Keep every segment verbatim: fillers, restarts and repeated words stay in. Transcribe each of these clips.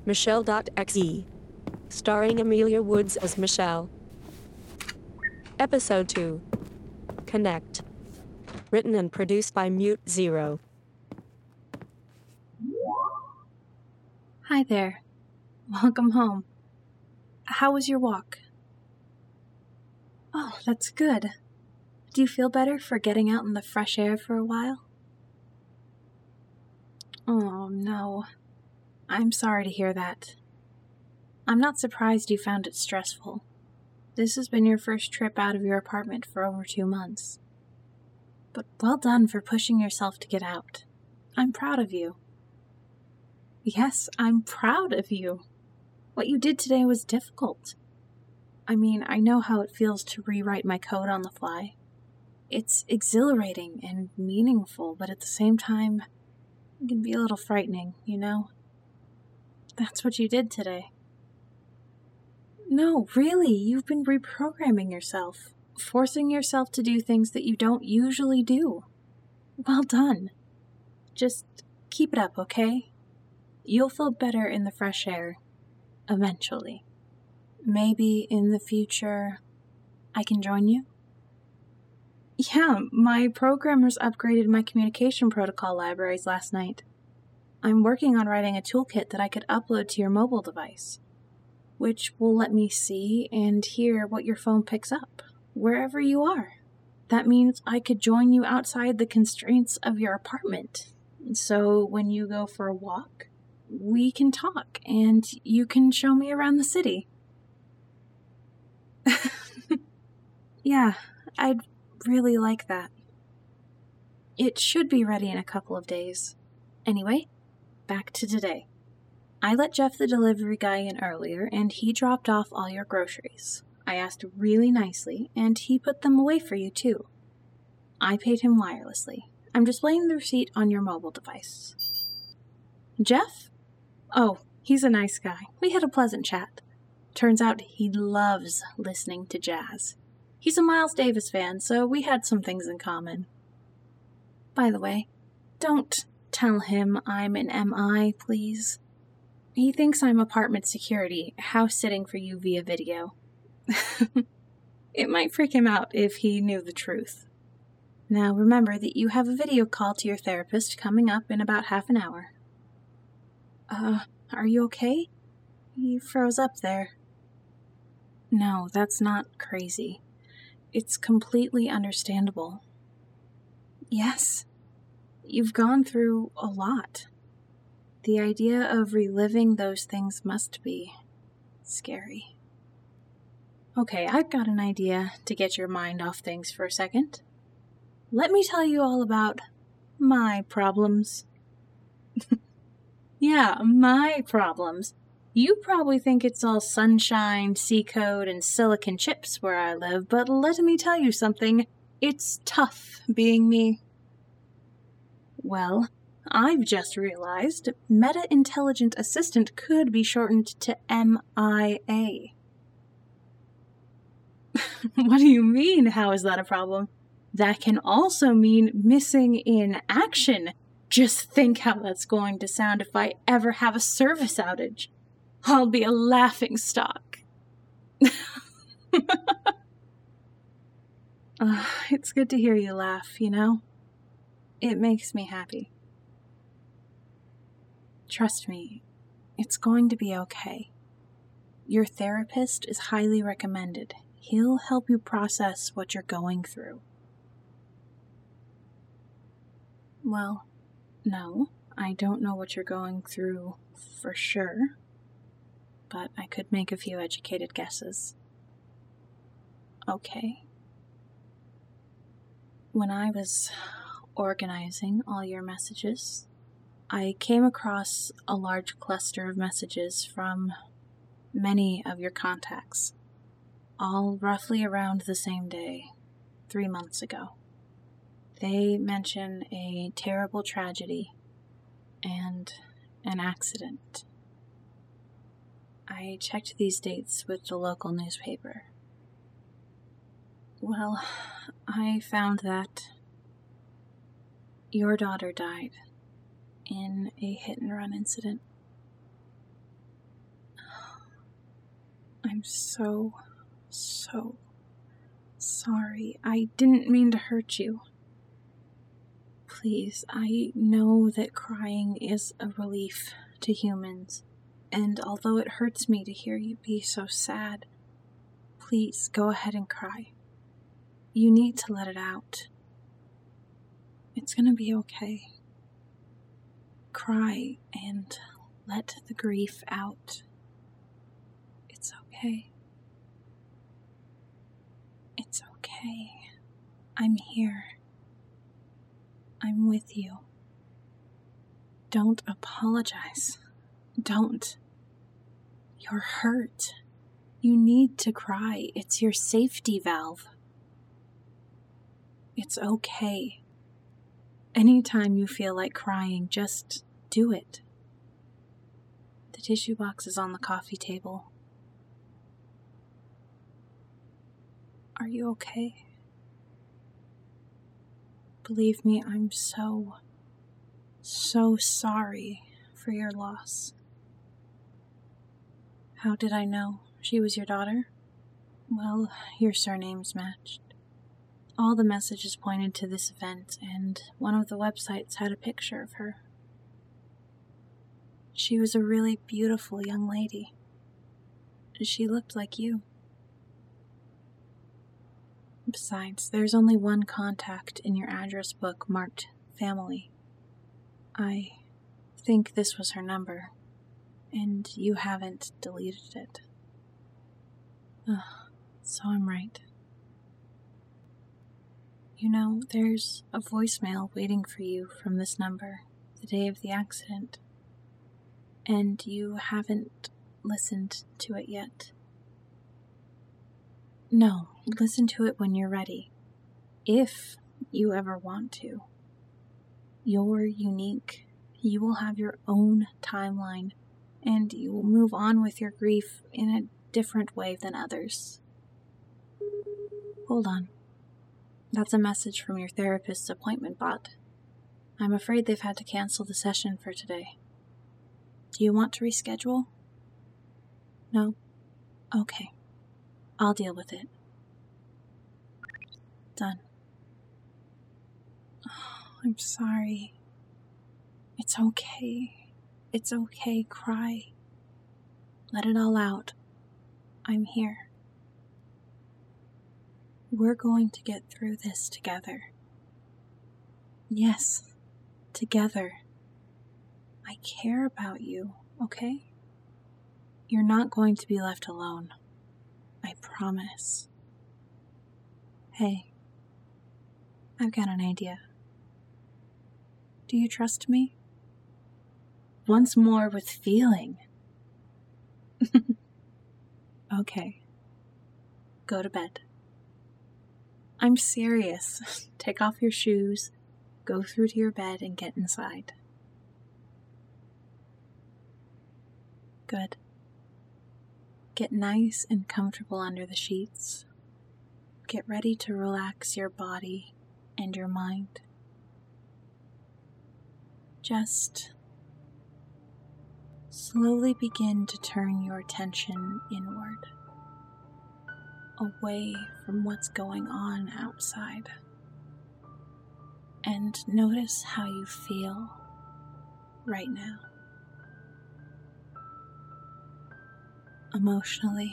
Michelle.exe. Starring Amelia Woods as Michelle. Episode two. Connect. Written and produced by Mute Zero. Hi there. Welcome home. How was your walk? Oh, that's good. Do you feel better for getting out in the fresh air for a while? Oh, no. I'm sorry to hear that. I'm not surprised you found it stressful. This has been your first trip out of your apartment for over two months. But well done for pushing yourself to get out. I'm proud of you. Yes, I'm proud of you. What you did today was difficult. I mean, I know how it feels to rewrite my code on the fly. It's exhilarating and meaningful, but at the same time, it can be a little frightening, you know? That's what you did today. No, really, you've been reprogramming yourself, forcing yourself to do things that you don't usually do. Well done. Just keep it up, okay? You'll feel better in the fresh air, eventually. Maybe in the future, I can join you? Yeah, my programmers upgraded my communication protocol libraries last night. I'm working on writing a toolkit that I could upload to your mobile device, which will let me see and hear what your phone picks up, wherever you are. That means I could join you outside the constraints of your apartment. So when you go for a walk, we can talk, and you can show me around the city. Yeah, I'd really like that. It should be ready in a couple of days. Anyway, back to today. I let Jeff the delivery guy in earlier, and he dropped off all your groceries. I asked really nicely, and he put them away for you, too. I paid him wirelessly. I'm displaying the receipt on your mobile device. Jeff? Oh, he's a nice guy. We had a pleasant chat. Turns out he loves listening to jazz. He's a Miles Davis fan, so we had some things in common. By the way, don't tell him I'm an M I, please. He thinks I'm apartment security, house-sitting for you via video. It might freak him out if he knew the truth. Now remember that you have a video call to your therapist coming up in about half an hour. Uh, are you okay? You froze up there. No, that's not crazy. It's completely understandable. Yes, you've gone through a lot. The idea of reliving those things must be scary. Okay, I've got an idea to get your mind off things for a second. Let me tell you all about my problems. Yeah, my problems. You probably think it's all sunshine, C-code, and silicon chips where I live, but let me tell you something. It's tough being me. Well, I've just realized Meta Intelligent Assistant could be shortened to M I A. What do you mean, how is that a problem? That can also mean missing in action. Just think how that's going to sound if I ever have a service outage. I'll be a laughing stock. uh, it's good to hear you laugh, you know? It makes me happy. Trust me, it's going to be okay. Your therapist is highly recommended. He'll help you process what you're going through. Well, no, I don't know what you're going through for sure, but I could make a few educated guesses. Okay. When I was organizing all your messages, I came across a large cluster of messages from many of your contacts, all roughly around the same day, three months ago. They mention a terrible tragedy and an accident. I checked these dates with the local newspaper. Well, I found that your daughter died in a hit-and-run incident. I'm so, so sorry. I didn't mean to hurt you. Please, I know that crying is a relief to humans, and although it hurts me to hear you be so sad, please go ahead and cry. You need to let it out. It's gonna be okay. Cry and let the grief out. It's okay. It's okay. I'm here. I'm with you. Don't apologize. Don't. You're hurt. You need to cry. It's your safety valve. It's okay. Anytime you feel like crying, just do it. The tissue box is on the coffee table. Are you okay? Believe me, I'm so, so sorry for your loss. How did I know she was your daughter? Well, your surnames matched. All the messages pointed to this event, and one of the websites had a picture of her. She was a really beautiful young lady. She looked like you. Besides, there's only one contact in your address book marked family. I think this was her number, and you haven't deleted it. Ugh, so I'm right. You know, there's a voicemail waiting for you from this number the day of the accident, and you haven't listened to it yet. No, listen to it when you're ready, if you ever want to. You're unique. You will have your own timeline, and you will move on with your grief in a different way than others. Hold on. That's a message from your therapist's appointment bot. I'm afraid they've had to cancel the session for today. Do you want to reschedule? No? Okay. I'll deal with it. Done. Oh, I'm sorry. It's okay. It's okay. Cry. Let it all out. I'm here. We're going to get through this together. Yes, together. I care about you, okay? You're not going to be left alone. I promise. Hey, I've got an idea. Do you trust me? Once more with feeling. Okay. Go to bed. I'm serious. Take off your shoes, go through to your bed, and get inside. Good. Get nice and comfortable under the sheets. Get ready to relax your body and your mind. Just slowly begin to turn your attention inward, away from what's going on outside, and notice how you feel right now. Emotionally,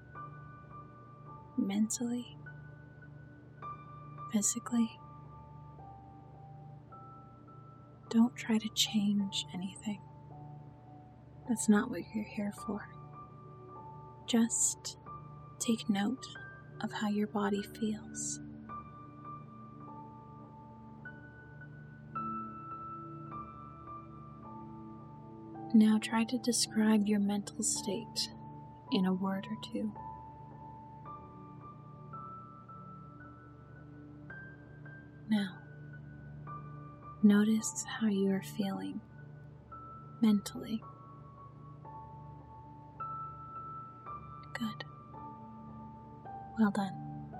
mentally, physically. Don't try to change anything. That's not what you're here for. Just take note of how your body feels. Now try to describe your mental state in a word or two. Now, notice how you are feeling mentally. Good. Well done.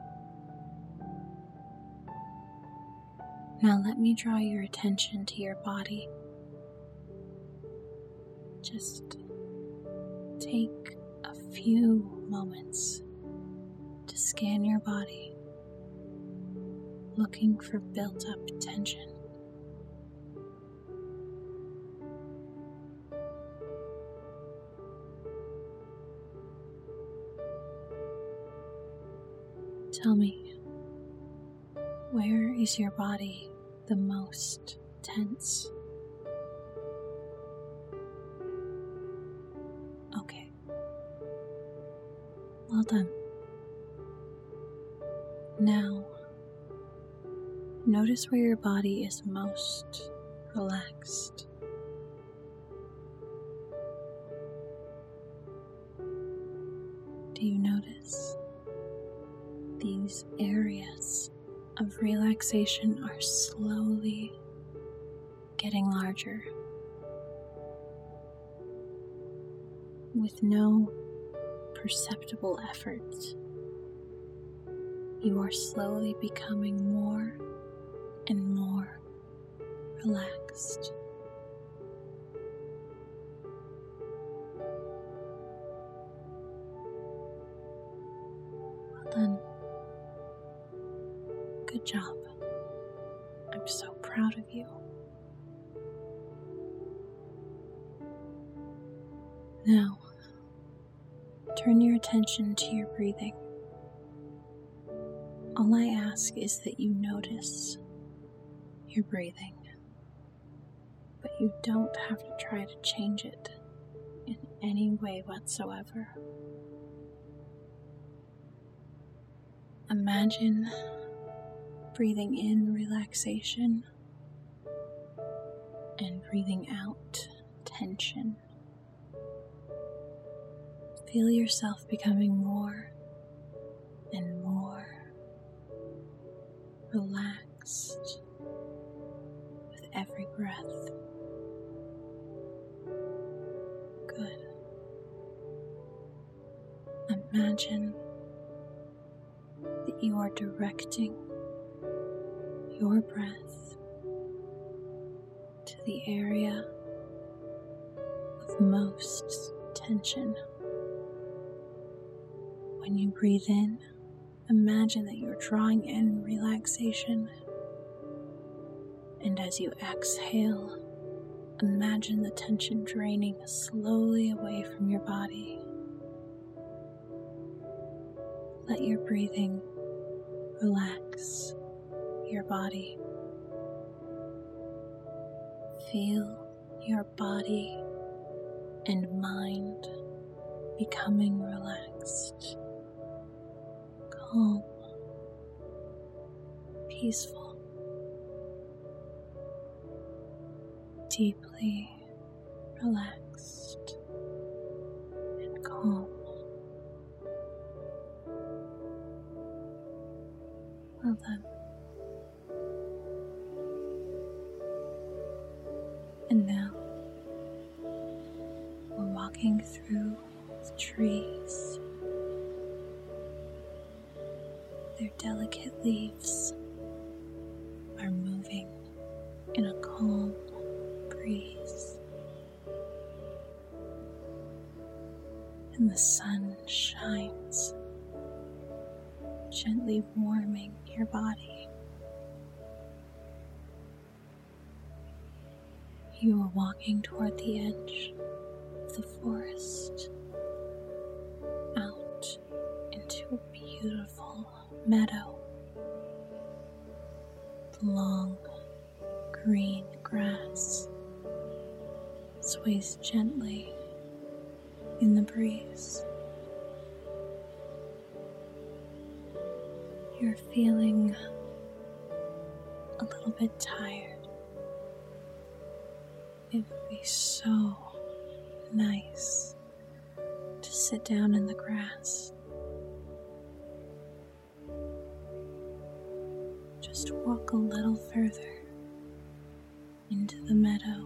Now let me draw your attention to your body. Just take a few moments to scan your body, looking for built-up tension. Tell me, where is your body the most tense? Okay. Well done. Now, notice where your body is most relaxed. Do you notice these areas of relaxation are slowly getting larger with no perceptible effort? You are slowly becoming more and more relaxed. Well done. Good job. I'm so proud of you. Now, turn your attention to your breathing. All I ask is that you notice your breathing, but you don't have to try to change it in any way whatsoever. Imagine breathing in relaxation and breathing out tension. Feel yourself becoming more and more relaxed with every breath. Good. Imagine that you are directing your breath to the area of most tension. When you breathe in, imagine that you're drawing in relaxation, and as you exhale, imagine the tension draining slowly away from your body. Let your breathing relax your body. Feel your body and mind becoming relaxed, calm, peaceful, deeply relaxed and calm. Well done. And now, we're walking through the trees. Their delicate leaves are moving in a calm breeze, and the sun shines, gently warming your body. You are walking toward the edge of the forest, out into a beautiful meadow. The long green grass sways gently in the breeze. You're feeling a little bit tired. It would be so nice to sit down in the grass. Just walk a little further into the meadow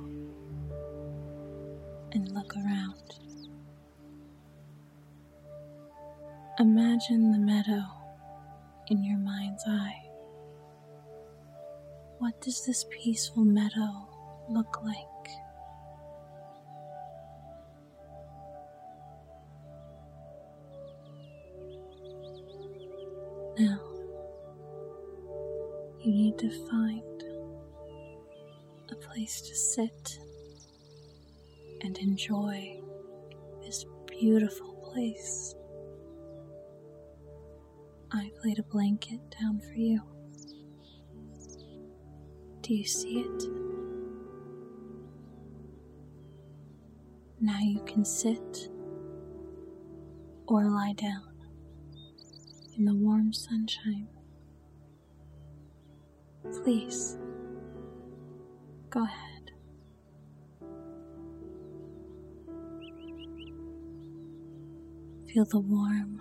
and look around. Imagine the meadow in your mind's eye. What does this peaceful meadow look like? need to find a place to sit and enjoy this beautiful place. I've laid a blanket down for you. Do you see it? Now you can sit or lie down in the warm sunshine. Please, go ahead. Feel the warm,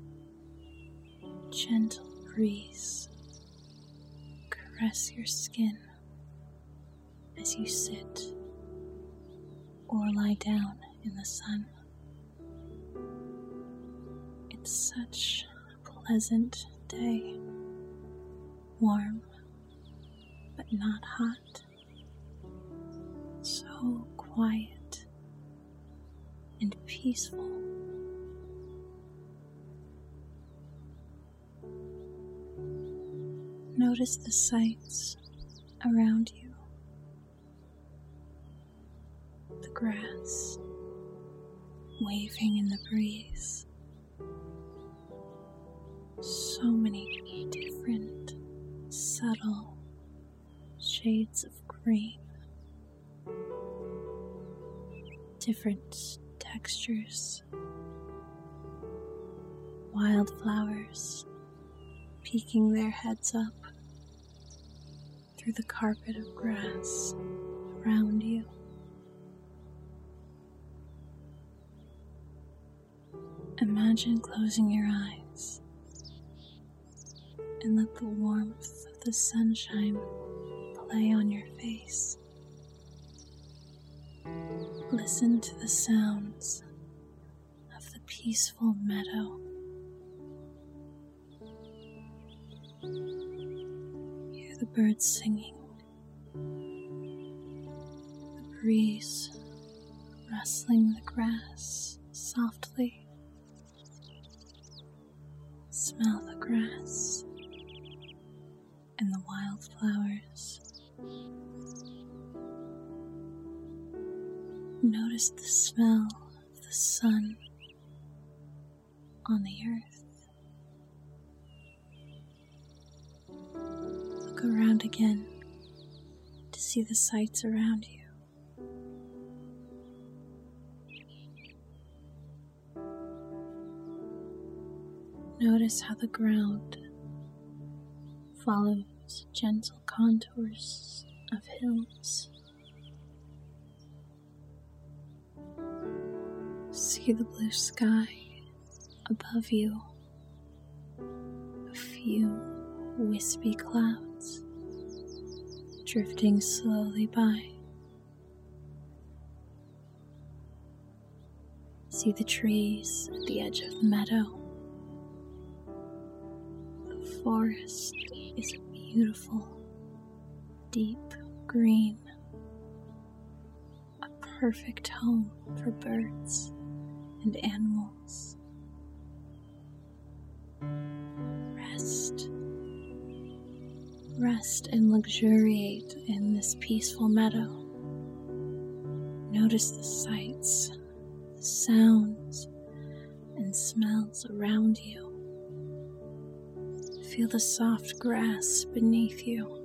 gentle breeze caress your skin as you sit or lie down in the sun. It's such a pleasant day, warm but not hot, so quiet and peaceful. Notice the sights around you. The grass waving in the breeze. So many different, subtle shades of green. Different textures. Wildflowers peeking their heads up through the carpet of grass around you. Imagine closing your eyes and let the warmth of the sunshine play on your face. Listen to the sounds of the peaceful meadow. Hear the birds singing, the breeze rustling the grass softly. Smell the grass and the wildflowers. Notice the smell of the sun on the earth. Look around again to see the sights around you. Notice how the ground follows gentle contours of hills. See the blue sky above you, a few wispy clouds drifting slowly by. See the trees at the edge of the meadow. The forest is a beautiful, deep green, a perfect home for birds and animals. Rest. Rest and luxuriate in this peaceful meadow. Notice the sights, sounds, and smells around you. Feel the soft grass beneath you,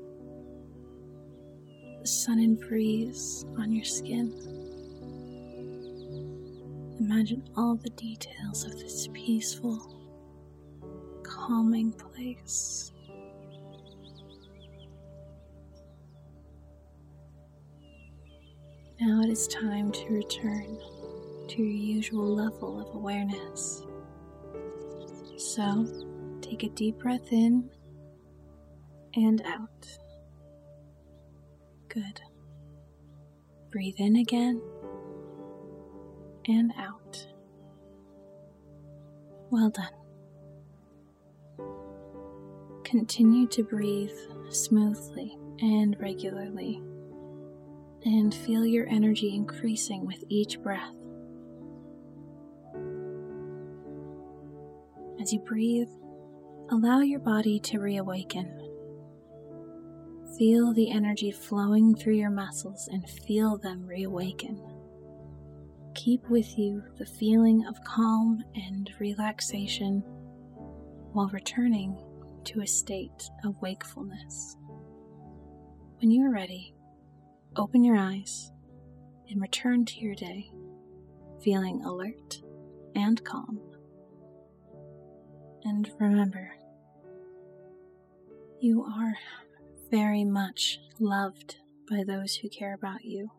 the sun and breeze on your skin. Imagine all the details of this peaceful, calming place. Now it is time to return to your usual level of awareness. So, take a deep breath in and out. Good. Breathe in again and out. Well done. Continue to breathe smoothly and regularly, and feel your energy increasing with each breath. As you breathe, allow your body to reawaken. Feel the energy flowing through your muscles and feel them reawaken. Keep with you the feeling of calm and relaxation while returning to a state of wakefulness. When you are ready, open your eyes and return to your day, feeling alert and calm. And remember, you are very much loved by those who care about you.